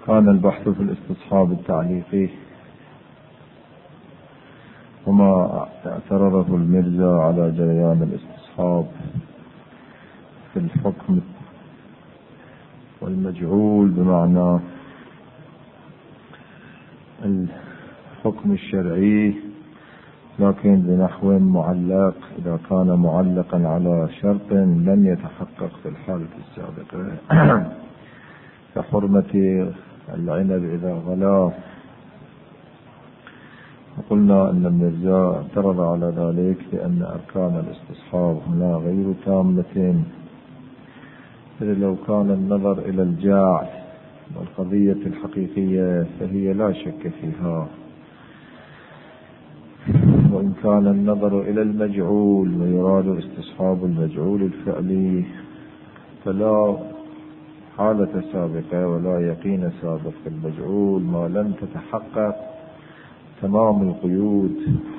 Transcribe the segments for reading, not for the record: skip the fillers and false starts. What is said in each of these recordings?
كان البحث في الاستصحاب التعليقي وما اعترضه المرزا على جريان الاستصحاب في الحكم والمجعول، بمعنى الحكم الشرعي لكن بنحو معلق، إذا كان معلقا على شرط لم يتحقق في الحالة السابقة كحرمة العنب إذا غلا. وقلنا أن المرزا اعترض على ذلك لأن أركان الاستصحاب هنا غير تامة، إذ لو كان النظر إلى الجاع والقضية الحقيقية فهي لا شك فيها، وإن كان النظر إلى المجعول ويراد استصحاب المجعول الفعلي فلا حالة سابقة ولا يقين سابق في المجعول ما لم تتحقق تمام القيود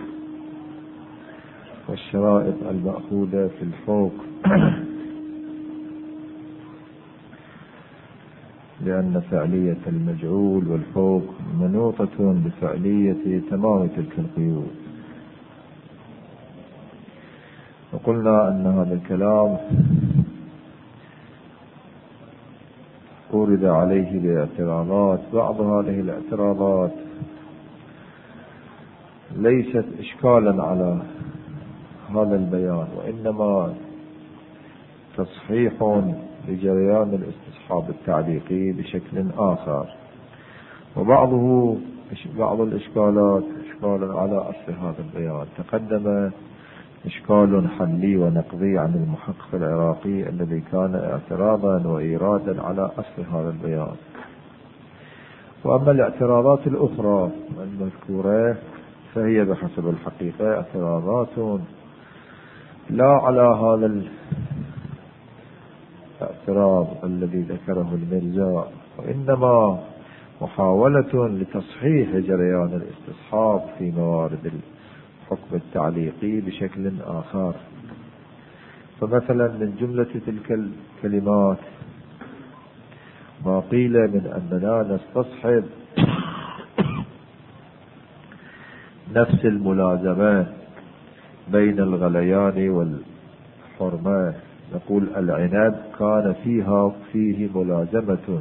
والشرائط المأخوذة في الفوق، لأن فعلية المجعول والفوق منوطة بفعلية تمام تلك القيود. وقلنا أن هذا الكلام أورد عليه باعتراضات، بعض هذه الاعتراضات ليست إشكالا على هذا البيان، وإنما تصحيح لجريان الاستصحاب التعليقي بشكل آخر، بعض الإشكالات إشكال على أصل هذا البيان. تقدم إشكال حلي ونقضي عن المحقق العراقي الذي كان اعتراضا وإيرادا على أصل هذا البيان. وأما الاعتراضات الأخرى المذكورة فهي بحسب الحقيقة اعتراضات لا على هذا الاعتراض الذي ذكره المرزا، وإنما محاولة لتصحيح جريان الاستصحاب في موارد الحكم التعليقي بشكل آخر. فمثلا من جملة تلك الكلمات ما قيل من أننا نستصحب نفس الملازمة بين الغليان والحرمة، نقول العنب كان فيه ملازمة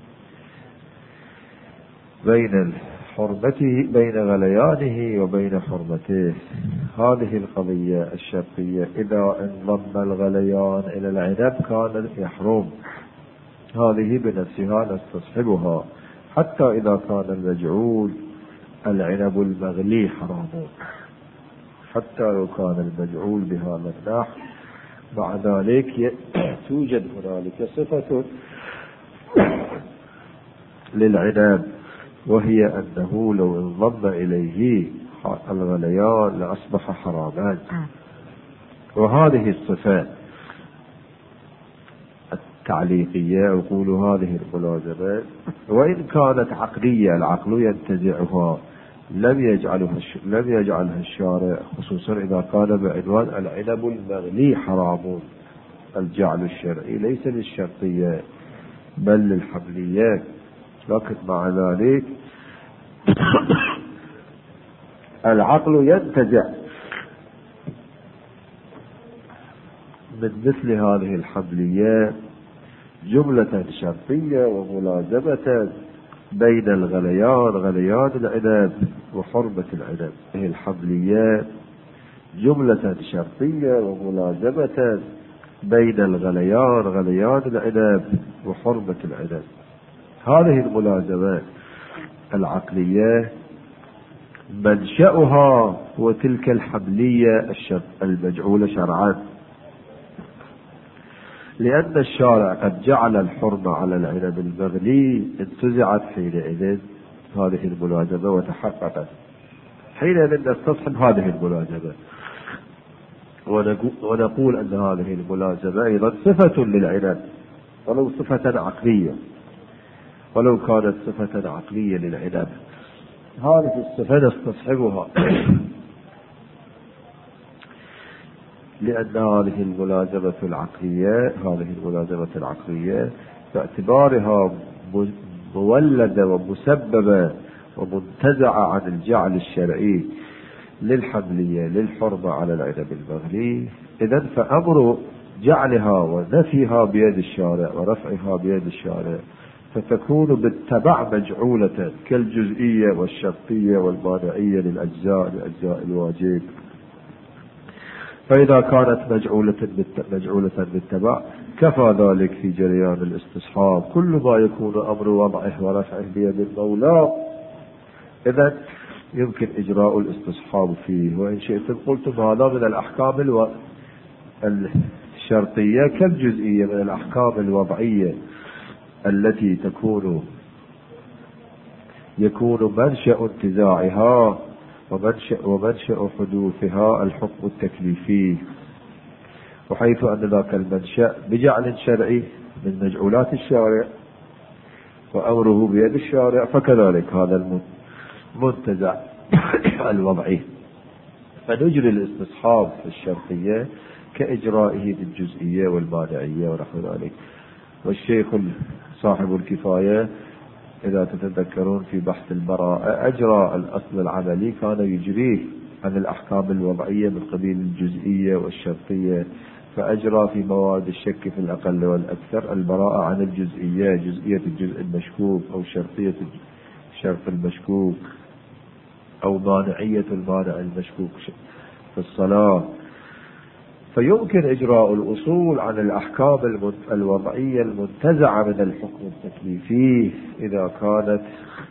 بين غليانه وبين حرمته. هذه القضية الشرطية إذا انضم الغليان إلى العنب كان يحرم، هذه بنفسها نستصحبها حتى إذا كان المجعول العنب المغلي حرام، حتى لو كان المجعول بهذا النحو. مع ذلك توجد هنالك صفة للعنب، وهي أنه لو انضم إليه الغليان لأصبح حراما. وهذه الصفة التعليقية أقول هذه الملازمة وإن كانت عقلية، العقل ينتزعها، لم يجعلها الشارع، خصوصا إذا كان بعنوان العنب المغلي حرام. الجعل الشرعي ليس للشرطية بل للحملية، لكن مع ذلك العقل ينتزع من مثل هذه الحملية جملة شرطية وملازمة بين غليان العنب وحرمة العنب. هذه الحملية جملة شرطية وملازمة بين غليان العنب وحرمة العنب. هذه الملازمة العقلية منشأها هو تلك الحملية المجعولة شرعا، لأن الشارع قد جعل الحرمة على العنب المغلي، انتزعت حينئذ هذه الملازمة وتحققت، حينئذ نستصحب هذه الملازمة ونقول أن هذه الملازمة أيضا صفة للعنب ولو صفة عقلية، ولو كانت صفة عقلية للعنب هذه الصفة نستصحبها لأن هذه الملازمة العقلية باعتبارها مولدة ومسببة ومنتزعة عن الجعل الشرعي للحملية للحرمة على العنب البغلي، إذن فأمر جعلها ونفيها بيد الشارع ورفعها بيد الشارع، فتكون بالتبع مجعولة كالجزئية والشرطية والمانعية لأجزاء الواجب. فإذا كانت مجعولة بالتبع كفى ذلك في جريان الاستصحاب. كل ما يكون أمر وضعه ورفعه بيد المولى إذن يمكن إجراء الاستصحاب فيه. وإن شئتم قلتم هذا من الأحكام الشرطية كالجزئية من الأحكام الوضعية التي يكون منشأ انتزاعها ومنشأ حدوثها الحكم التكليفي، وحيث أن ذاك المنشأ بجعل شرعي من مجعولات الشارع وأمره بيد الشارع، فكذلك هذا المنتزع الوضعي. فنجري الاستصحاب في الشرطية كإجرائه بالجزئية والمانعية ونحو ذلك. والشيخ صاحب الكفاية إذا تتذكرون في بحث البراءة أجرى الأصل العملي كان يجريه عن الأحكام الوضعية من قبيل الجزئية والشرطية، فأجرى في مواد الشك في الأقل والأكثر البراءة عن الجزئية، جزئية الجزء المشكوك أو شرطية الشرط المشكوك أو مانعية المانع المشكوك في الصلاة. فيمكن إجراء الأصول عن الأحكام الوضعية المنتزعة من الحكم التكليفي إذا كانت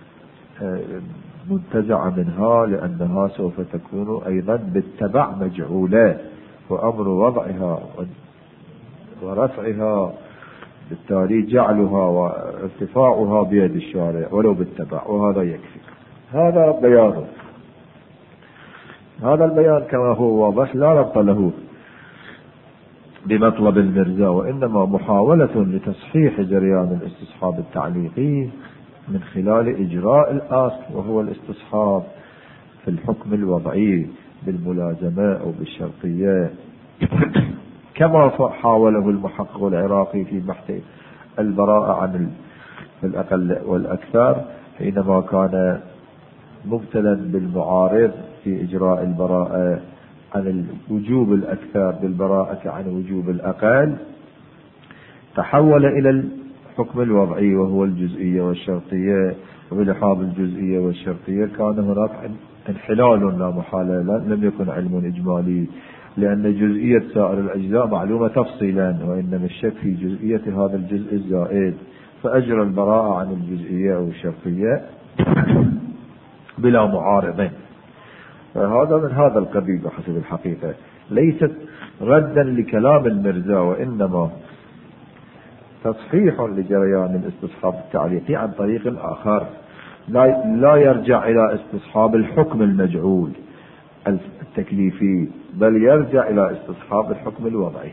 منتزعة منها، لأنها سوف تكون أيضا بالتبع مجعولة، وأمر وضعها ورفعها بالتالي جعلها وارتفاعها بيد الشارع ولو بالتبع، وهذا يكفي. هذا بيانه. هذا البيان كما هو واضح لا ربط له بمطلب المرزا، وإنما محاولة لتصحيح جريان الاستصحاب التعليقي من خلال إجراء الأصل وهو الاستصحاب في الحكم الوضعي بالملازمة أو بالشرطية كما حاوله المحقق العراقي في بحث البراءة عن الأقل والأكثر حينما كان مبتلا بالمعارض في إجراء البراءة عن الوجوب الأكثر بالبراءة عن وجوب الأقل، تحول إلى الحكم الوضعي وهو الجزئية والشرطية. وبلحاظ الجزئية والشرطية كان هناك انحلال لا محالة، لم يكن علم إجمالي، لأن جزئية سائر الأجزاء معلومة تفصيلا، وإنما الشك في جزئية هذا الجزء الزائد، فأجرى البراءة عن الجزئية أو الشرطية بلا معارضين. فهذا من هذا القبيل بحسب الحقيقة، ليست ردا لكلام المرزا، وإنما تصحيح لجريان الاستصحاب التعليقي عن طريق آخر لا يرجع إلى استصحاب الحكم المجعول التكليفي، بل يرجع إلى استصحاب الحكم الوضعي.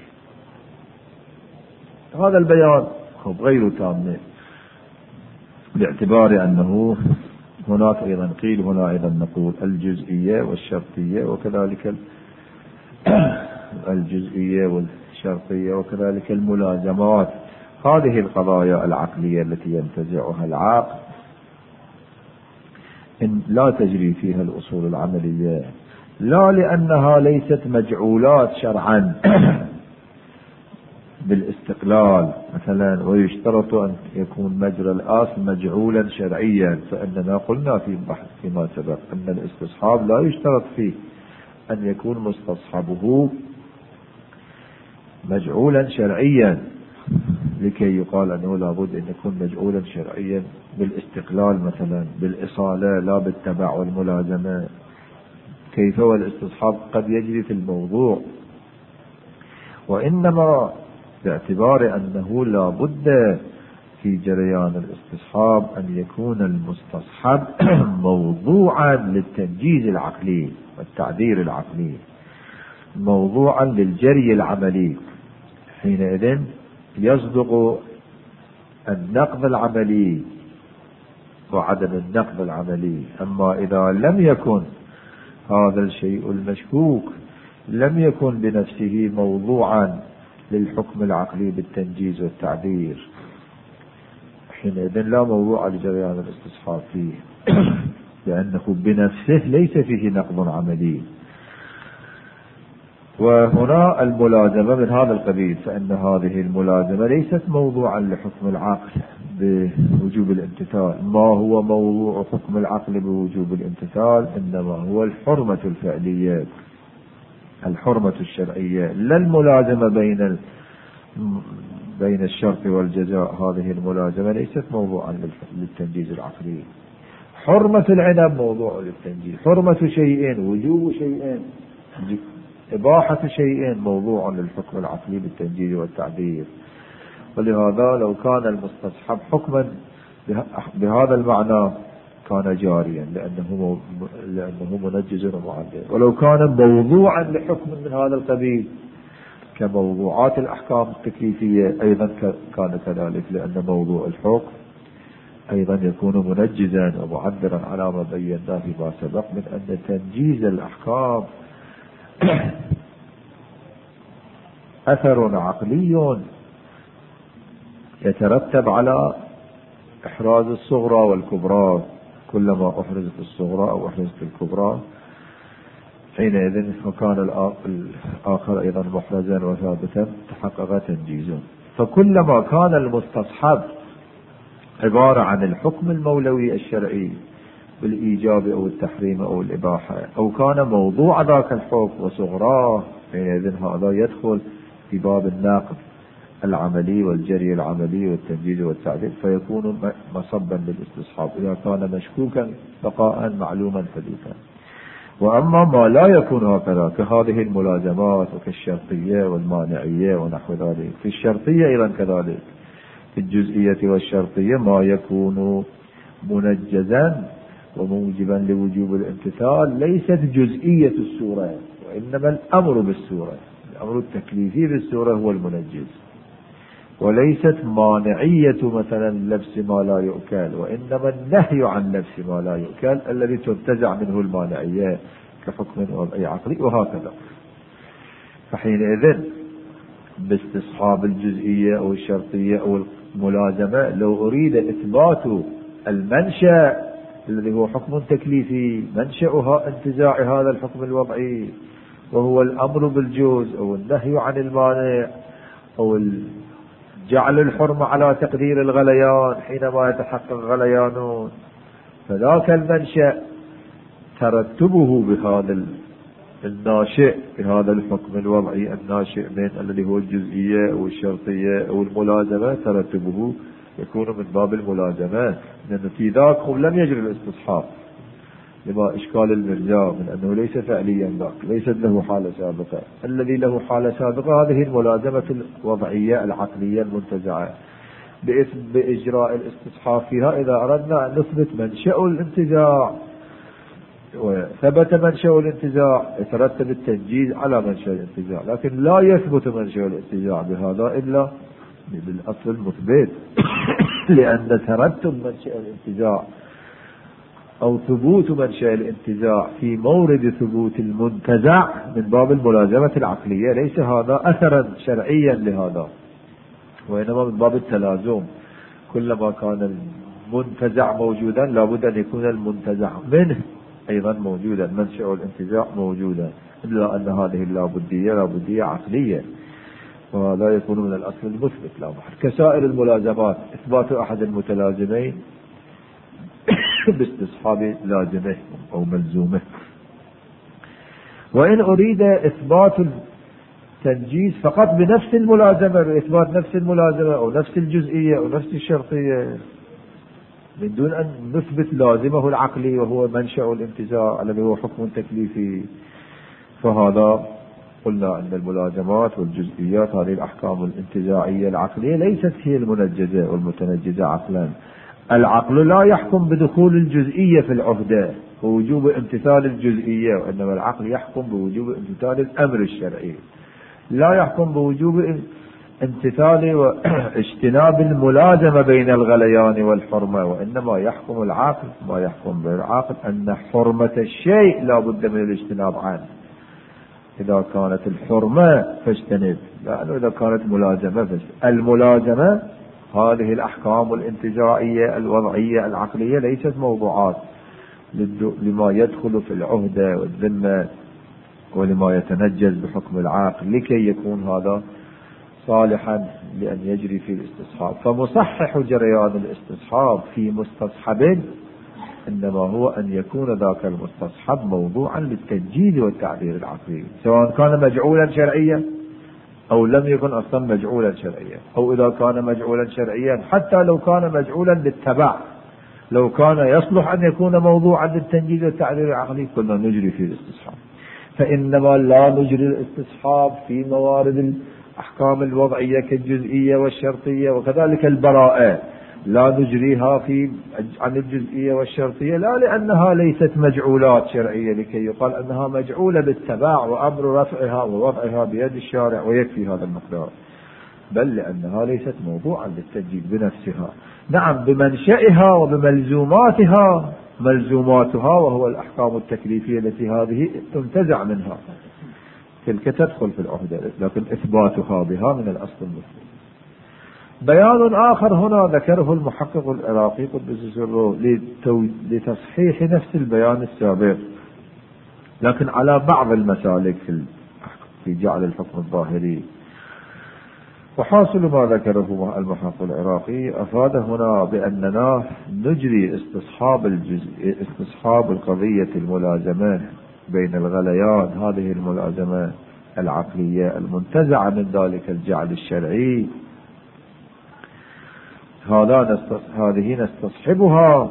هذا البيان غير تام باعتبار أنه هناك أيضا قيل هنا أيضا نقول الجزئية والشرطية، وكذلك الجزئية والشرطية وكذلك الملازمات. هذه القضايا العقلية التي ينتزعها العقل إن لا تجري فيها الأصول العملية، لا لأنها ليست مجعولات شرعا بالاستقلال مثلا، ويشترط أن يكون مجرى الأصل مجعولا شرعيا، فإننا قلنا فيما سبق أن الاستصحاب لا يشترط فيه أن يكون مستصحبه مجعولا شرعيا لكي يقال أنه لابد أن يكون مجعولا شرعيا بالاستقلال مثلا بالإصالة لا بالتبع والملازمة. كيف والاستصحاب قد يجري في الموضوع، وإنما باعتبار أنه لا بد في جريان الاستصحاب أن يكون المستصحب موضوعا للتنجيز العقلي والتعبير العقلي، موضوعا للجري العملي، حينئذ يصدق النقض العملي وعدم النقض العملي. أما إذا لم يكن هذا الشيء المشكوك لم يكن بنفسه موضوعا للحكم العقلي بالتنجيز والتعبير، حينئذ لا موضوع لجريان الاستصحاب فيه لأنه بنفسه ليس فيه نقض عملي. وهنا الملازمة من هذا القبيل، فإن هذه الملازمة ليست موضوعا لحكم العقل بوجوب الامتثال. ما هو موضوع حكم العقل بوجوب الامتثال؟ إنما هو الحرمة الفعلية، الحرمة الشرعية، لا الملازمة بين الشرط والجزاء. هذه الملازمة ليست موضوعا للتنجيز العقلي. حرمة العنب موضوع للتنجيز، حرمة شيئين، وجوب شيئين، إباحة شيئين موضوع للحكم العقلي بالتنجيز والتعبير. ولهذا لو كان المستصحب حكما بهذا المعنى كان جاريا لأنه منجز ومعدل. ولو كان موضوعا لحكم من هذا القبيل كموضوعات الأحكام التكليفية أيضا كان كذلك، لأن موضوع الحكم أيضا يكون منجزا ومعبرا على ما بيناه فيما سبق من أن تنجيز الأحكام أثر عقلي يترتب على إحراز الصغرى والكبرى. كلما أحرزت الصغرى أو أحرزت الكبرى حينئذ وكان الآخر أيضا محرزا وثابتا تحقق تنجيزه. فكلما كان المستصحب عبارة عن الحكم المولوي الشرعي بالإيجاب أو التحريم أو الإباحة، أو كان موضوع ذاك الحكم وصغراه، حينئذ هذا يدخل في باب الناقض العملي والجري العملي والتنجيز والتعديل، فيكون مصبا للاستصحاب إذا كان مشكوكا بقاء معلوما حدوثا. وأما ما لا يكون هكذا كهذه الملازمات وكالشرطية والمانعية ونحو ذلك، في الشرطية أيضا كذلك، في الجزئية والشرطية ما يكون منجزا وموجبا لوجوب الامتثال ليست جزئية السورة، وإنما الأمر بالسورة، الأمر التكليفي بالسورة هو المنجز، وليست مانعية مثلا لبس ما لا يؤكل، وإنما النهي عن لبس ما لا يؤكل الذي تنتزع منه المانعية كحكم وضعي عقلي وهكذا. فحينئذ باستصحاب الجزئية أو الشرطية أو الملازمة لو أريد إثبات المنشأ الذي هو حكم تكليفي، منشأها انتزاع هذا الحكم الوضعي وهو الأمر بالجوز أو النهي عن المانع أو جعل الحرمة على تقدير الغليان حينما يتحقق غليانون، فذاك المنشأ ترتبه بهذا الناشئ بهذا الحكم الوضعي الناشئ من الذي هو الجزئية أو الشرطية أو الملازمة، ترتبه يكون من باب الملازمة، لأنه في ذاك لم يجري الاستصحاب لما إشكال المرجاء من أنه ليس فعليا ذاك، ليست له حالة سابقة. الذي له حالة سابقة هذه الملازمة الوضعية العقلية المنتزعة بإجراء الاستصحاب فيها. إذا أردنا أن نثبت منشأ الانتزاع وثبت منشأ الانتزاع يترتب التنجيز على منشأ الانتزاع، لكن لا يثبت منشأ الانتزاع بهذا إلا بالأصل المثبت لأن ترتب منشأ الانتزاع أو ثبوت منشأ الانتزاع في مورد ثبوت المنتزع من باب الملازمة العقلية، ليس هذا أثرا شرعيا لهذا، وإنما من باب التلازم. كلما كان المنتزع موجودا لابد أن يكون المنتزع منه أيضا موجودا، منشأ الانتزاع موجودا، إلا أن هذه لابدية عقلية، وهذا يكون من الأصل المثبت لا محل. كسائر الملازمات إثبات أحد المتلازمين باستصحاب لازمه أو ملزومه. وإن أريد إثبات التنجيز فقط بنفس الملازمة، بإثبات نفس الملازمة أو نفس الجزئية أو نفس الشرطية من دون أن نثبت لازمه العقلي وهو منشأ الانتزاع الذي هو حكم تكليفي، فهذا قلنا أن الملازمات والجزئيات هذه الأحكام الانتزاعية العقلية ليست هي المنجزة والمتنجزة عقلا. العقل لا يحكم بدخول الجزئية في العهدة ووجوب امتثال الجزئية، وإنما العقل يحكم بوجوب امتثال الأمر الشرعي، لا يحكم بوجوب امتثال واجتناب الملازمة بين الغليان والحرمة، وإنما يحكم العقل ما يحكم بالعقل أن حرمة الشيء لا بد من الاجتناب عنه. إذا كانت الحرمة فاجتنب، لأنه إذا كانت ملازمة الملازمة هذه الأحكام الانتزاعية الوضعية العقلية ليست موضوعات لما يدخل في العهدة والذمة ولما يتنجز بحكم العقل لكي يكون هذا صالحا لأن يجري في الاستصحاب. فمصحح جريان الاستصحاب في مستصحب إنما هو أن يكون ذاك المستصحب موضوعا للتنجيز والتعبير العقلي، سواء كان مجعولا شرعيا أو لم يكن أصلا مجعولا شرعيا، أو إذا كان مجعولا شرعيا حتى لو كان مجعولا للتبع، لو كان يصلح أن يكون موضوعا للتنجيز والتعبير العقلي كنا نجري في الاستصحاب. فإنما لا نجري الاستصحاب في موارد الأحكام الوضعية كالجزئية والشرطية، وكذلك البراءة لا نجريها عن الجزئية والشرطية، لا لأنها ليست مجعولات شرعية لكي يقال أنها مجعولة بالتبع وأمر رفعها ووضعها بيد الشارع ويكفي هذا المقدار، بل لأنها ليست موضوعا للتنجيز بنفسها. نعم بمنشئها وبملزوماتها، ملزوماتها وهو الأحكام التكليفية التي هذه تنتزع منها، تلك تدخل في العهدة، لكن إثباتها بها من الأصل المسلم. بيان آخر هنا ذكره المحقق العراقي قدس سره لتصحيح نفس البيان السابق، لكن على بعض المسالك في جعل الحكم الظاهري. وحاصل ما ذكره المحقق العراقي أفاد هنا بأننا نجري استصحاب القضية الملازمة بين الغليان، هذه الملازمة العقلية المنتزعة من ذلك الجعل الشرعي، هذه نستصحبها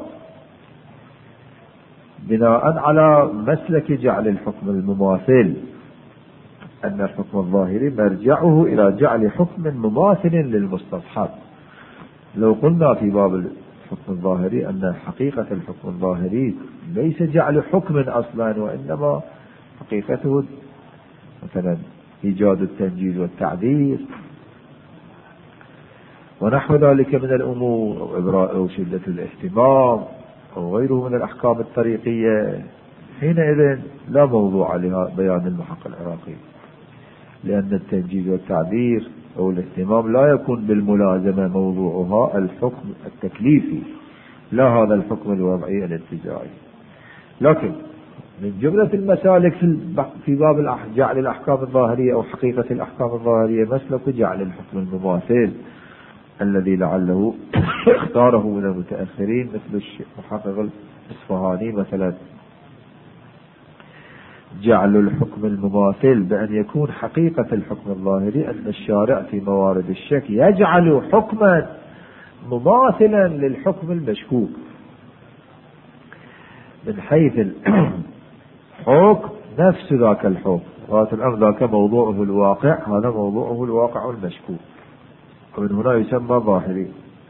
بناء على مسلك جعل الحكم المماثل، أن الحكم الظاهري مرجعه إلى جعل حكم مماثل للمستصحب. لو قلنا في باب الحكم الظاهري أن حقيقة الحكم الظاهري ليس جعل حكم أصلا، وإنما حقيقته مثلا إيجاد التنجيز والتعديل ونحو ذلك من الأمور، أو إبراء أو شدة الاهتمام أو غيره من الأحكام الطريقية، حينئذ لا موضوع لها بيان المحقق العراقي، لأن التنجيز والتعبير أو الاهتمام لا يكون بالملازمة، موضوعها الحكم التكليفي لا هذا الحكم الوضعي الانتزاعي. لكن من جملة المسالك في باب جعل الأحكام الظاهرية أو حقيقة الأحكام الظاهرية مسلك جعل الحكم المماثل الذي لعله اختاره من المتأخرين مثل المحقق الإصفهاني مثلا، جعل الحكم المماثل بأن يكون حقيقة الحكم الظاهري أن الشارع في موارد الشك يجعل حكما مماثلا للحكم المشكوك من حيث الحكم نفس ذاك الحكم، غاية الأمر ذاك موضوعه الواقع، هذا موضوعه الواقع المشكوك، ومن هنا يسمى ظاهري.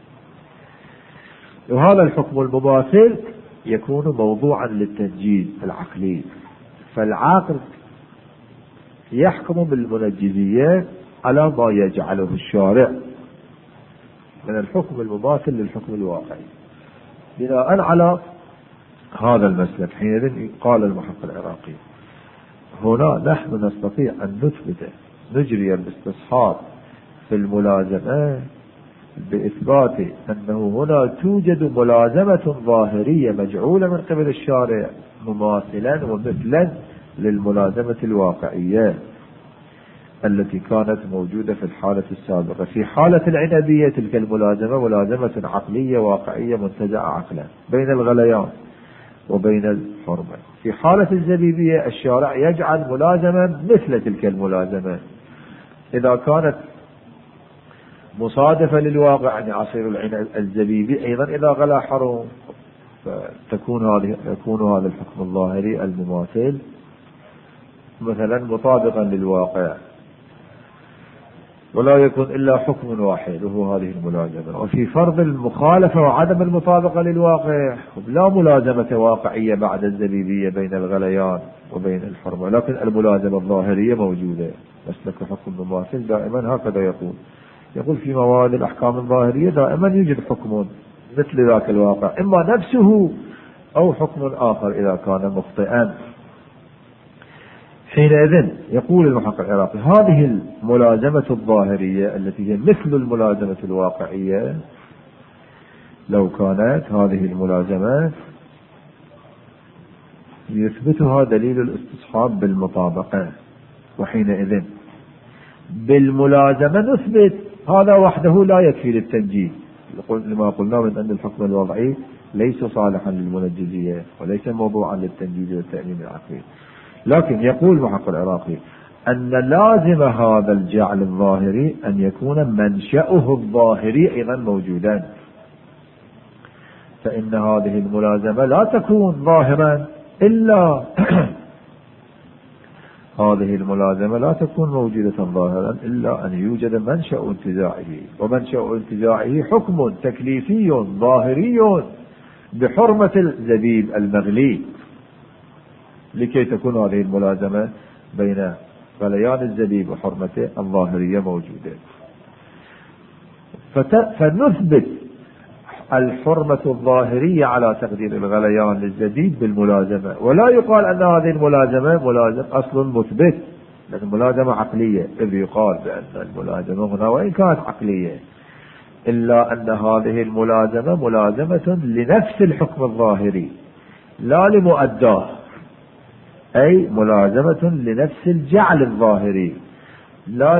وهذا الحكم المماثل يكون موضوعا للتنجيز العقلي، فالعاقل يحكم بالمنجزية على ما يجعله الشارع من الحكم المماثل للحكم الواقعي. بناء على هذا المسلك حينئذ قال المحقق العراقي هنا نحن نستطيع أن نثبت نجري الاستصحاب في الملازمة بإثبات أنه هنا توجد ملازمة ظاهرية مجعولة من قبل الشارع مماثلا ومثلا للملازمة الواقعية التي كانت موجودة في الحالة السابقة. في حالة العنبية تلك الملازمة ملازمة عقلية واقعية منتزعة عقلا بين الغليان وبين الحرمة. في حالة الزبيبية الشارع يجعل ملازمة مثل تلك الملازمة إذا كانت مصادفة للواقع، يعني عصير العنب الزبيبي أيضا إذا غلا حرم، يكون هذا الحكم الظاهري المماثل مثلا مطابقا للواقع، ولا يكون إلا حكم واحد وهو هذه الملازمة. وفي فرض المخالفة وعدم المطابقة للواقع لا ملازمة واقعية بعد الزبيبية بين الغليان وبين الحرمة، لكن الملازمة الظاهرية موجودة. مسلك حكم المماثل دائما هكذا يقول في مواد الأحكام الظاهرية دائما يوجد حكم مثل ذاك الواقع، إما نفسه أو حكم آخر إذا كان مخطئا. حينئذ يقول المحقق العراقي هذه الملازمة الظاهرية التي هي مثل الملازمة الواقعية لو كانت هذه الملازمة يثبتها دليل الاستصحاب بالمطابقة، وحينئذ بالملازمة نثبت هذا وحده لا يكفي للتنجيز، لما قلنا من أن الحكم الوضعي ليس صالحا للمنجزية وليس موضوعا للتنجيز والتأمين العقلي. لكن يقول محقق العراقي أن لازم هذا الجعل الظاهري أن يكون منشأه الظاهري أيضا موجودا، فإن هذه الملازمة لا تكون ظاهرا إلا هذه الملازمة لا تكون موجودة ظاهرا إلا أن يوجد منشأ انتزاعه، ومنشأ انتزاعه حكم تكليفي ظاهري بحرمة الزبيب المغلي، لكي تكون هذه الملازمة بين غليان الزبيب وحرمته الظاهرية موجودة. فنثبت الحرمة الظاهرية على تقدير الغليان للزبيب بالملازمة، ولا يقال أن هذه الملازمة ملازم أصل مثبت، لكن ملازمة عقلية، إذ يقال بأن الملازمة هنا وإن كانت عقلية إلا أن هذه الملازمة ملازمة لنفس الحكم الظاهري لا لمؤداه، أي ملازمة لنفس الجعل الظاهري لا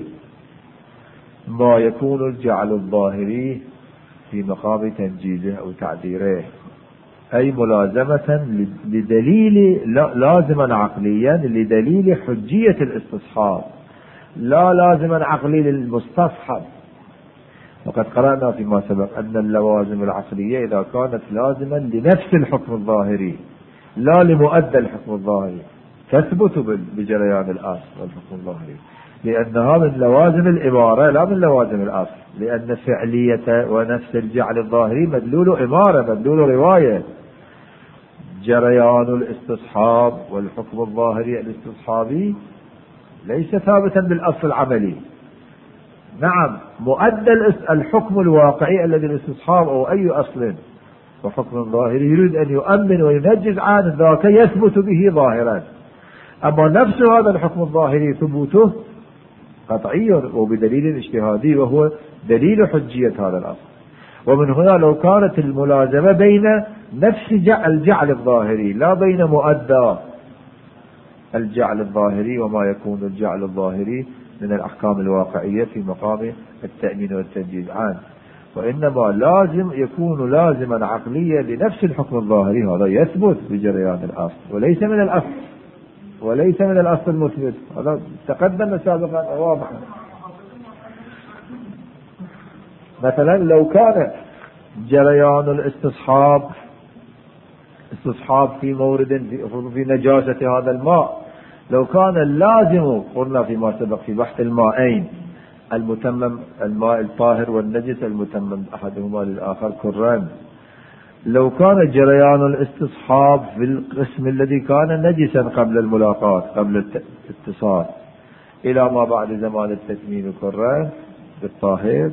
لما يكون الجعل الظاهري في مقام تنجيزه أو تعديره، أي ملازمة لدليل لازما عقليا لدليل حجية الاستصحاب، لا لازما عقلي للمستصحب. وقد قرأنا فيما سبق أن اللوازم العقلية إذا كانت لازما لنفس الحكم الظاهري لا لمؤدى الحكم الظاهري تثبت بجريان الأصل والحكم الظاهري، لأنها من لوازم الإمارة لا من لوازم الأصل، لأن فعلية ونفس الجعل الظاهري مدلول إمارة، مدلول رواية. جريان الاستصحاب والحكم الظاهري الاستصحابي ليس ثابتا بالأصل العملي. نعم، مؤدى الحكم الواقعي الذي الاستصحاب أو أي أصل وحكم ظاهري يريد أن يؤمن وينجز عن ذاك يثبت به ظاهرا، أما نفس هذا الحكم الظاهري ثبوته قطعي وبدليل اجتهادي وهو دليل حجية هذا الأصل. ومن هنا لو كانت الملازمة بين نفس الجعل الظاهري لا بين مؤدى الجعل الظاهري وما يكون الجعل الظاهري من الأحكام الواقعية في مقام التأمين والتنجيز عنه، وإنما لازم يكون لازما عقليا لنفس الحكم الظاهري، هذا يثبت بجريان الأصل وليس من الأصل، وليس من الأصل المثبت. هذا تقدم سابقا واضح. مثلا لو كان جريان الاستصحاب في مورد في نجاسة هذا الماء، لو كان اللازم قلنا فيما سبق في بحث المائين المتمم الماء الطاهر والنجس المتمم أحدهما للآخر كران، لو كان جريان الاستصحاب في القسم الذي كان نجسا قبل الملاقاة قبل الاتصال إلى ما بعد زمان التتميم كران بالطاهر،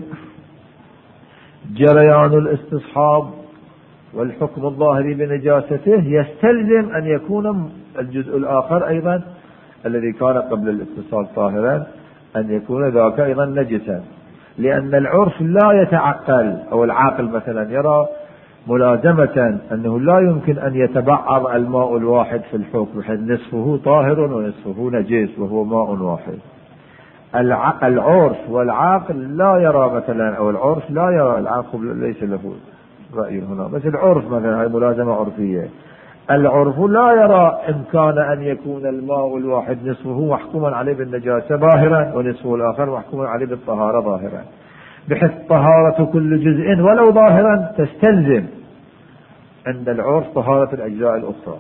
جريان الاستصحاب والحكم الظاهري بنجاسته يستلزم أن يكون الجزء الآخر أيضا الذي كان قبل الاتصال طاهرا أن يكون ذاك أيضا نجسا، لأن العرف لا يتعقل، أو العاقل مثلا يرى ملازمة أنه لا يمكن أن يتبعض الماء الواحد في الحكم بحيث نصفه طاهر ونصفه نجس وهو ماء واحد. العرف والعاقل لا يرى مثلا، أو العرف لا يرى، العاقل ليس له رأي هنا، بس العرف مثلا هي ملازمة عرفية، العرف لا يرى إمكان أن يكون الماء الواحد نصفه محكوما عليه بالنجاسة ظاهرا ونصفه الآخر محكوما عليه بالطهارة ظاهرا، بحيث طهارة كل جزء ولو ظاهرا تستلزم عند العرف طهارة الأجزاء الأخرى.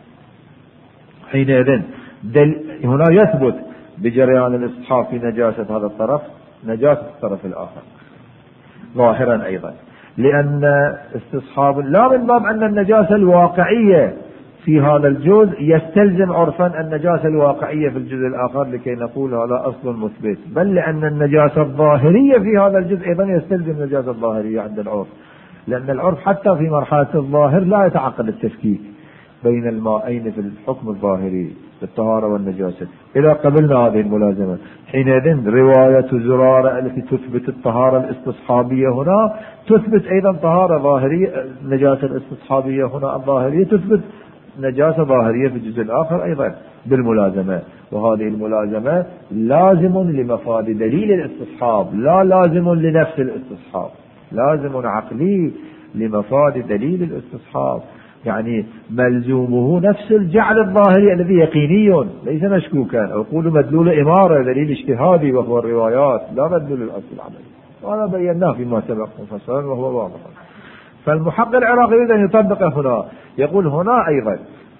حينئذ هنا يثبت بجريان الاستصحاب في نجاسة هذا الطرف نجاسة الطرف الآخر ظاهرا أيضا، لأن استصحاب لا من باب أن النجاسة الواقعية في هذا الجزء يستلزم عرفا النجاسة الواقعية في الجزء الآخر لكي نقول هذا أصل مثبت، بل لأن النجاسة الظاهرية في هذا الجزء أيضا يستلزم النجاسة الظاهرية عند العرف، لأن العرف حتى في مرحلة الظاهر لا يتعقد التفكيك بين المائين في الحكم الظاهري، بالطهارة والنجاسة. إذا قبلنا هذه الملازمة حينئذ رواية زرارة التي تثبت الطهارة الاستصحابية هنا تثبت أيضا طهارة ظاهرية، النجاسة الاستصحابية هنا الظاهرية تثبت نجاسة ظاهرية في الجزء الآخر أيضا بالملازمة. وهذه الملازمة لازم لمفاد دليل الاستصحاب، لا لازم لنفس الاستصحاب، لازم عقلي لمفاد دليل الاستصحاب، يعني ملزومه نفس الجعل الظاهري الذي يقيني ليس مشكوكا. أقول مدلول إمارة دليل اجتهادي وهو الروايات، لا مدلول الأصل العملي، وهذا بيناه فيما سبق مفصلا وهو واضح. فالمحقق العراقي يريد أن يطبق هنا، يقول هنا أيضا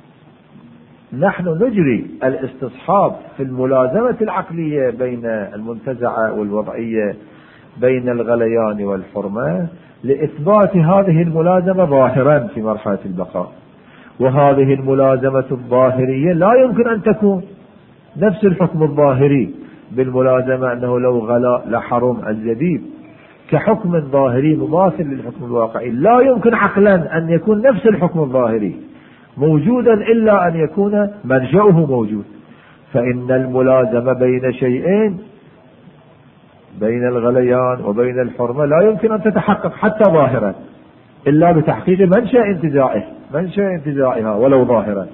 نحن نجري الاستصحاب في الملازمة العقلية بين المنتزعة والوضعية، بين الغليان والحرمة، لإثبات هذه الملازمة ظاهرا في مرحلة البقاء. وهذه الملازمة الظاهرية لا يمكن أن تكون نفس الحكم الظاهري بالملازمة، أنه لو غلا لحرم الزبيب كحكم ظاهري مماثل للحكم الواقعي، لا يمكن عقلا أن يكون نفس الحكم الظاهري موجودا إلا أن يكون مرجعه موجود. فإن الملازمة بين شيئين، بين الغليان وبين الحرمة، لا يمكن أن تتحقق حتى ظاهرا إلا بتحقيق منشأ انتزاعها ولو ظاهرا.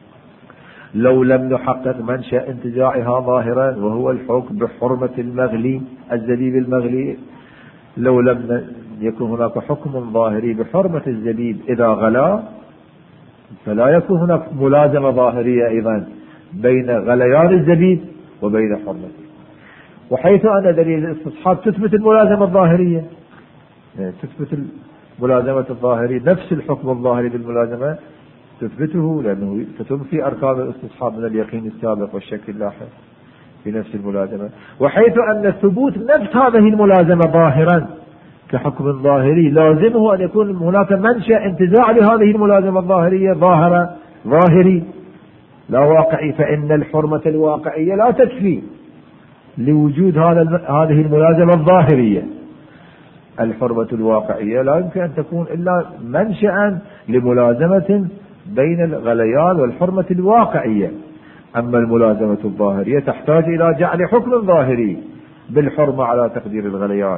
لو لم نحقق منشأ انتزاعها ظاهرا وهو الحكم بحرمة المغلي الزبيب المغلي، لو لم يكن هناك حكم ظاهري بحرمة الزبيب إذا غلا، فلا يكون هناك ملازمة ظاهرية أيضا بين غليان الزبيب وبين حرمته. وحيث أن دليل الاستصحاب تثبت الملازمة الظاهرية، تثبت الملازمة الظاهرية، نفس الحكم الظاهري بالملازمة تثبته، لأنه تنفي أركان الاستصحاب من اليقين السابق والشك اللاحق في نفس الملازمة. وحيث أن ثبوت نفس هذه الملازمة ظاهرا كحكم ظاهري، لازمه أن يكون هناك منشأ انتزاع لهذه الملازمة الظاهرية ظاهري لا واقعي. فإن الحرمة الواقعية لا تكفي لوجود هذه الملازمة الظاهرية. الحرمة الواقعية لا يمكن أن تكون إلا منشأ لملازمة بين الغليان والحرمة الواقعية. أما الملازمة الظاهرية تحتاج إلى جعل حكم ظاهري بالحرمة على تقدير الغليان،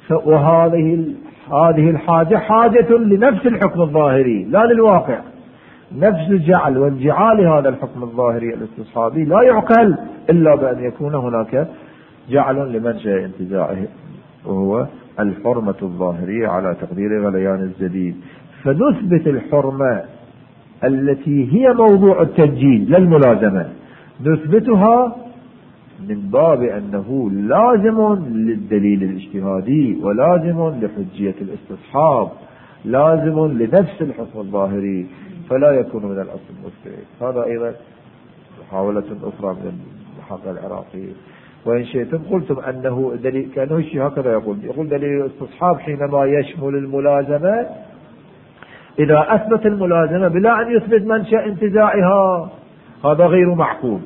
هذه الحاجة حاجة لنفس الحكم الظاهري لا للواقع. نفس جعل وانجعال هذا الحكم الظاهري الاستصحابي لا يعقل إلا بأن يكون هناك جعل لمنشأ انتزاعه، وهو الحرمة الظاهرية على تقدير غليان الزبيب. فنثبت الحرمة التي هي موضوع التسجيل للملازمة، نثبتها من باب أنه لازم للدليل الاجتهادي ولازم لحجية الاستصحاب، لازم لنفس الحكم الظاهري، فلا يكون من الأصل المستعد. هذا أيضا محاولة أخرى من المحقق العراقي. وإن شئتم قلتم أنه دليل، كأنه الشيء هكذا يقول دليل الاستصحاب حينما يشمل الملازمة، إذا أثبت الملازمة بلا أن يثبت منشأ انتزاعها هذا غير معقول،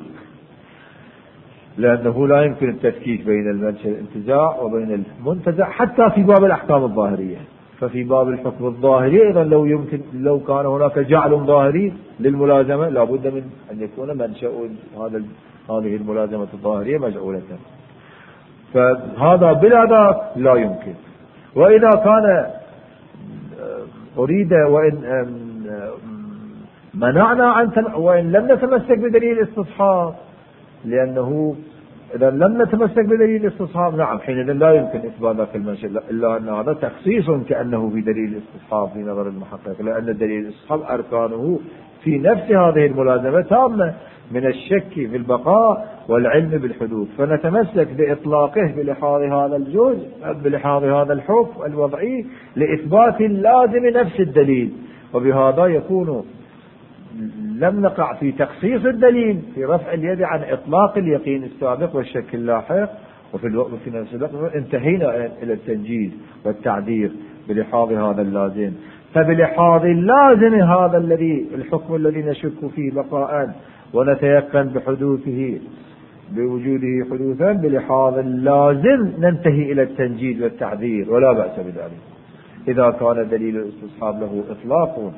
لأنه لا يمكن التفكيك بين المنشأ الانتزاع وبين المنتزع حتى في باب الأحكام الظاهرية. ففي باب الحكم الظاهري أيضا لو كان هناك جعل ظاهري للملازمة لابد من أن يكون منشأ هذه الملازمة الظاهرية مجعولة، فهذا بلا ذاك لا يمكن. وإذا كان أريد وإن منعنا وإن لم نتمسك بدليل الاستصحاب، لأنه إذا لم نتمسك بدليل الاستصحاب نعم حينئذ لا يمكن إثبات ذاك المنشأ، إلا أن هذا تخصيص كأنه في دليل الاستصحاب في نظر المحقق، لأن دليل الاستصحاب أركانه في نفس هذه الملازمة تامة من الشك في البقاء والعلم بالحدوث، فنتمسك بإطلاقه بلحاظ هذا الجزء بلحاظ هذا الحكم الوضعي لإثبات لازم نفس الدليل، وبهذا يكون لم نقع في تخصيص الدليل في رفع اليد عن إطلاق اليقين السابق والشك اللاحق، وفي نفس الوقت انتهينا إلى التنجيز والتعذير بلحاظ هذا اللازم. فبلحاظ اللازم هذا الحكم الذي نشك فيه بقاء ونتيقن بحدوثه بوجوده حدوثا، بلحاظ اللازم ننتهي إلى التنجيز والتعذير ولا بأس بذلك إذا كان دليل الاستصحاب له إطلاق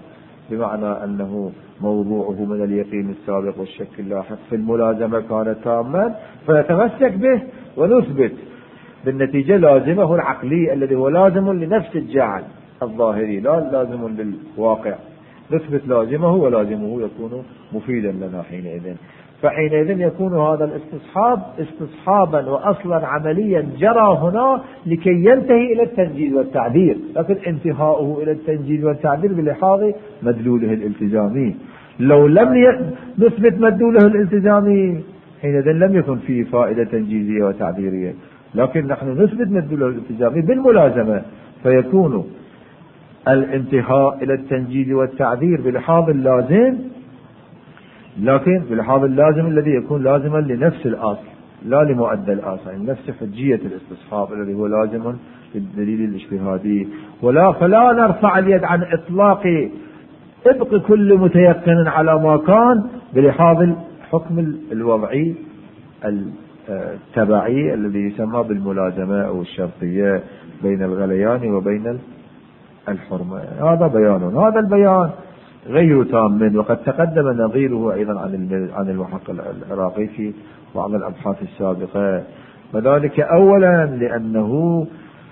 بمعنى أنه موضوعه من اليقين السابق والشك اللاحق في الملازمة كان تاما فنتمسك به ونثبت بالنتيجة لازمه العقلي الذي هو لازم لنفس الجعل الظاهري لا لازم للواقع، نثبت لازمه ولازمه يكون مفيدا لنا حينئذ. فحينئذ يكون هذا الاستصحاب استصحابا وأصلا عمليا جرى هنا لكي ينتهي إلى التنجيز والتعبير، لكن انتهاؤه إلى التنجيز والتعبير بلحاظ مدلوله الالتزامي. لو لم نثبت مدلوله الالتزامي حينئذ لم يكن فيه فائدة تنجيزية وتعبيرية، لكن نحن نثبت مدلوله الالتزامي بالملازمة، فيكون الانتهاء إلى التنجيز والتعبير بلحاظ اللازم، لكن بلحاظ اللازم الذي يكون لازما لنفس الأصل لا لمؤدى الأصل، يعني نفس حجية الاستصحاب الذي هو لازم للدليل الاجتهادي. فلا نرفع اليد عن إطلاق ابق كل متيقن على ما كان بلحاظ الحكم الوضعي التبعي الذي يسمى بالملازمة أو الشرطية بين الغليان وبين الحرمة. هذا بيان، هذا البيان غير تام، وقد تقدم نظيره أيضا عن المحقق العراقي في بعض الأبحاث السابقة. وذلك أولا لأنه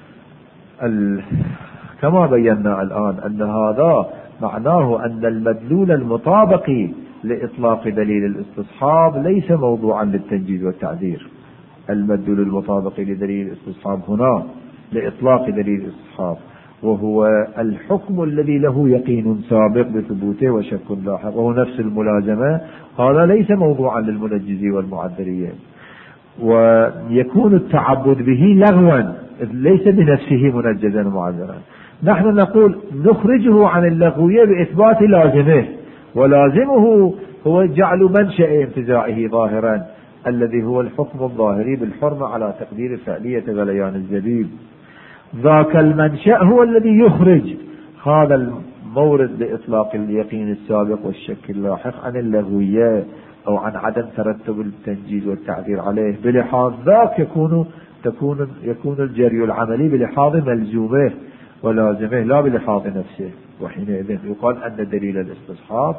كما بينا الآن أن هذا معناه أن المدلول المطابق لإطلاق دليل الاستصحاب ليس موضوعا للتنجيز والتعذير. المدلول المطابق لدليل الاستصحاب هنا لإطلاق دليل الاستصحاب وهو الحكم الذي له يقين سابق بثبوته وشك لاحق وهو نفس الملازمة، هذا ليس موضوعا للمنجز والمعذرية، ويكون التعبد به لغوا ليس بنفسه منجزا ومعذرا. نحن نقول نخرجه عن اللغوية بإثبات لازمه، ولازمه هو جعل منشأ انتزاعه ظاهرا الذي هو الحكم الظاهري بالحرمة على تقدير فعلية غليان الزبيب. ذاك المنشأ هو الذي يخرج هذا المورد لإطلاق اليقين السابق والشك اللاحق عن اللغوية أو عن عدم ترتب التنجيز والتعذير عليه. بلحاظ ذاك يكون الجري العملي بلحاظ ملزومه ولازمه لا بلحاظ نفسه، وحينئذ يقال أن دليل الاستصحاب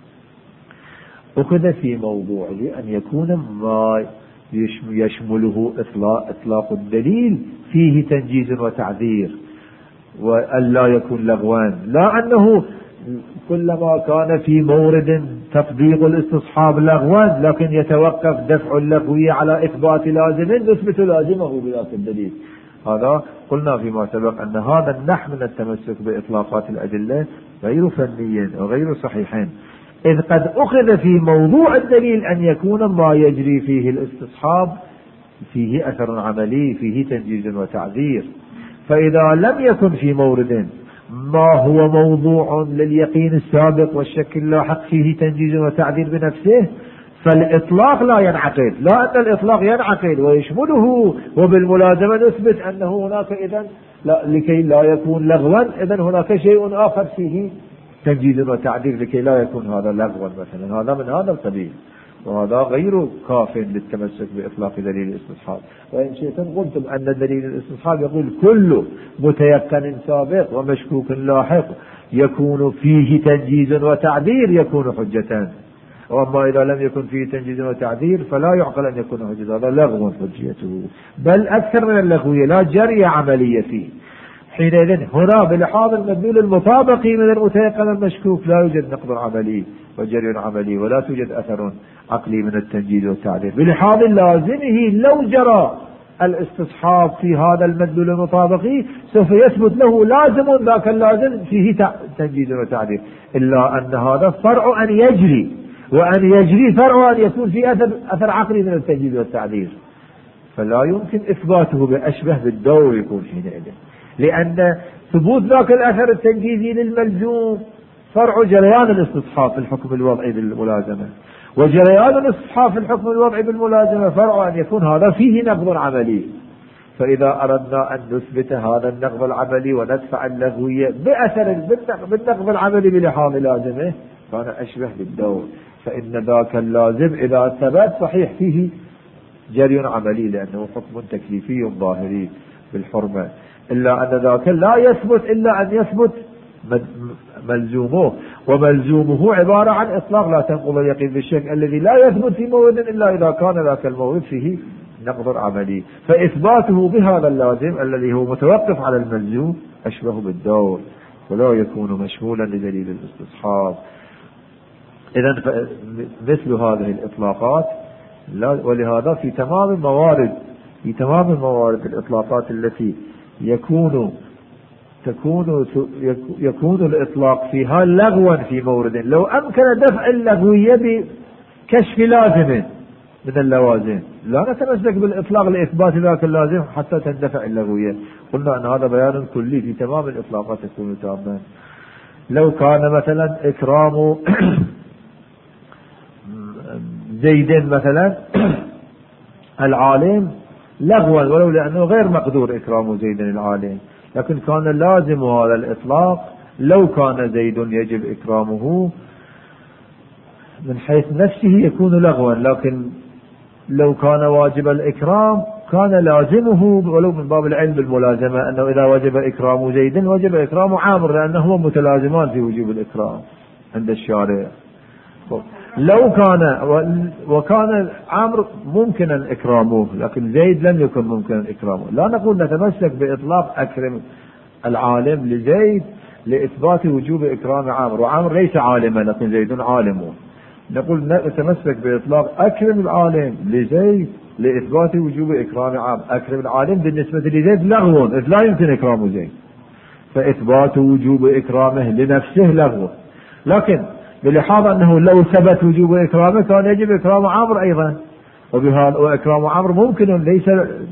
أخذ في موضوعه أن يكون ما يشمله إطلاق الدليل فيه تنجيز وتعذير وأن لا يكون لغوان، لا أنه كلما كان في مورد تطبيق الاستصحاب لغوان لكن يتوقف دفع اللغوية على إثبات لازم نثبت لازمه بذات الدليل. هذا قلنا فيما سبق أن هذا النحو من التمسك بإطلاقات الأدلة غير فني وغير صحيح، إذ قد أخذ في موضوع الدليل أن يكون ما يجري فيه الاستصحاب فيه أثر عملي فيه تنجيز وتعذير. فإذا لم يكن في مورد ما هو موضوع لليقين السابق والشك اللاحق فيه تنجيز وتعذير بنفسه فالإطلاق لا ينعقد، لا أن الإطلاق ينعقد ويشمله وبالملازمة نثبت أنه هناك إذن لكي لا يكون لغوا إذن هناك شيء آخر فيه تنجيز وتعذير لكي لا يكون هذا لغوا مثلا. هذا من هذا القبيل، وهذا غير كاف للتمسك بإطلاق دليل الاستصحاب. وإن شئتم قلتم أن دليل الاستصحاب يقول كل متيقن سابق ومشكوك لاحق يكون فيه تنجيز وتعذير يكون حجة، وأما إذا لم يكن فيه تنجيز وتعذير فلا يعقل أن يكون حجة، هذا لغو حجيته بل أكثر من اللغوية لا جري عملية فيه. حينئذ هنا بلحاظ المدلول المطابق من المتيقن المشكوك لا يوجد نقض عملي وجري عملي ولا توجد أثر عقلي من التنجيز والتعذير. بلحاظ لازمه لو جرى الاستصحاب في هذا المدلول المطابقي سوف يثبت له لازم ذاك اللازم فيه تنجيز وتعذير، إلا أن هذا فرع أن يجري، وأن يجري فرع أن يكون في أثر عقلي من التنجيز والتعذير، فلا يمكن إثباته بأشبه بالدور يكون حينئذ، لأن ثبوت ذاك الأثر التنجيزي للملزوم فرع جريان الاستصحاب في الحكم الوضعي بالملازمة، وجريان الاستصحاب في الحكم الوضعي بالملازمة فرع أن يكون هذا فيه نقض عملي. فإذا أردنا أن نثبت هذا النقض العملي وندفع اللغوية بأثر بالنقض العملي بلحاظ لازمه كان أشبه بالدور، فإن ذاك اللازم إذا ثبت صحيح فيه جري عملي لأنه حكم تكليفي ظاهري بالحرمة، إلا أن ذاك لا يثبت إلا أن يثبت ملزومه، وملزومه عبارة عن إطلاق لا تنقض اليقين بالشك الذي لا يثبت في مورد إلا إذا كان ذاك المورد فيه نقض عملي، فإثباته بهذا اللازم الذي هو متوقف على الملزوم أشبه بالدور ولا يكون مشمولا لدليل الاستصحاب. إذن مثل هذه الإطلاقات ولهذا في تمام الموارد الإطلاقات التي يكون الإطلاق فيها لغوا في مورد، لو أمكن دفع اللغوية بكشف لازم من اللوازم لا نتمسك بالإطلاق لإثبات ذاك اللازم حتى تندفع اللغوية. قلنا أن هذا بيان كلي في تمام الإطلاقات تكون تاما. لو كان مثلا إكرام زيد مثلا العالم لغوا ولو لأنه غير مقدور إكرام زيد العالم، لكن كان لازم هذا الإطلاق لو كان زيد يجب إكرامه من حيث نفسه يكون لغوا، لكن لو كان واجب الإكرام كان لازمه ولو من باب العلم بالملازمة أنه إذا وجب إكرام زيد وجب إكرام عامر، لأنهما متلازمان في وجوب الإكرام عند الشارع. لو كان وكان عامر ممكنا إكرامه لكن زيد لم يكن ممكنا إكرامه، لا نقول نتمسك بإطلاق أكرم العالم لزيد لإثبات وجوب إكرام عامر، وعامر ليس عالما لكن زيد عالم، نقول نتمسك بإطلاق أكرم العالم لزيد لإثبات وجوب إكرام عامر. أكرم العالم بالنسبة لزيد لغو إذ لا يمكن إكرام زيد، فإثبات وجوب إكرامه لنفسه لغو، لكن بلحاظ أنه لو ثبت وجوب إكرامه كان يجب إكرام عامر أيضا، وإكرام عامر ممكن ليس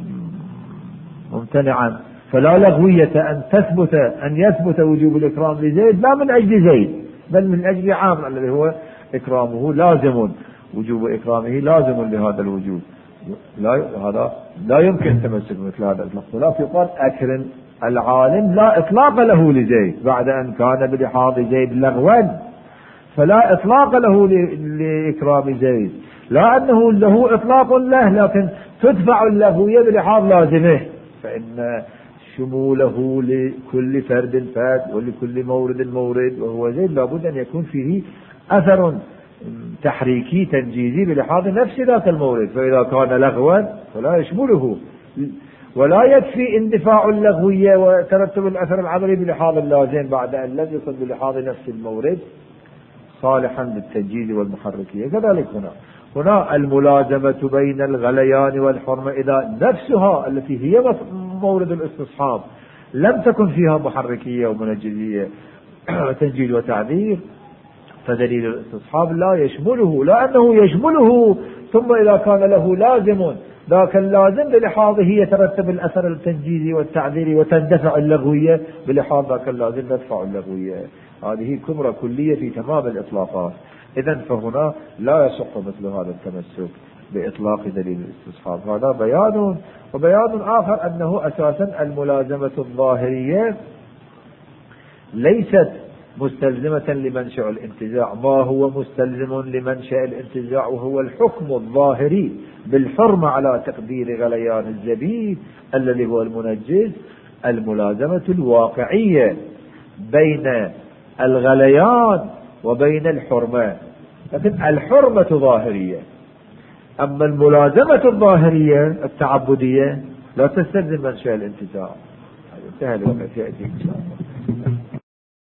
ممتنعا، فلا لغوية أن يثبت وجوب الإكرام لزيد لا من أجل زيد بل من أجل عامر الذي هو إكرامه لازم، وجوب إكرامه لازم لهذا الوجوب. هذا لا يمكن تمسك مثل هذا الإطلاق، ولكن يقال أكرم العالم لا إطلاق له لزيد بعد أن كان بلحاظ زيد لغوا، فلا إطلاق له لإكرام زيد، لا أنه له إطلاق له لكن تدفع اللغوية بلحاظ لازمه، فإن شموله لكل فرد فرد ولكل مورد مورد وهو زيد لابد أن يكون فيه أثر تحريكي تنجيزي بلحاظ نفس ذاك المورد، فإذا كان لغوا فلا يشمله، ولا يكفي اندفاع اللغوية وترتب الأثر العملي بلحاظ اللازم بعد أن لم يكن بلحاظ نفس المورد صالحا للتنجيز والمحركية. كذلك هنا الملازمة بين الغليان والحرمة إذا نفسها التي هي مورد الاستصحاب لم تكن فيها محركية ومنجزية وتنجيز وتعذير فدليل الاستصحاب لا يشمله، لأنه يشمله ثم إذا كان له لازم ذاك اللازم بلحاظه يترتب الأثر التنجيزي والتعذيري وتندفع اللغوية بلحاظ ذاك اللازم تدفع اللغوية. هذه كبرى كلية في تمام الإطلاقات. إذن فهنا لا يصح مثل هذا التمسك بإطلاق دليل الاستصحاب. هذا بيان. وبيان آخر أنه أساسا الملازمة الظاهرية ليست مستلزمة لمنشأ الانتزاع، ما هو مستلزم لمنشأ الانتزاع وهو الحكم الظاهري بالحرمة على تقدير غليان الزبيب الذي هو المنجز، الملازمة الواقعية بين الغليان وبين الحرمة، لكن الحرمة ظاهرية، أما الملازمة الظاهرية التعبدية لا تستلزم منشأ الانتزاع. انتهى الوقت، يأتي إن شاء الله.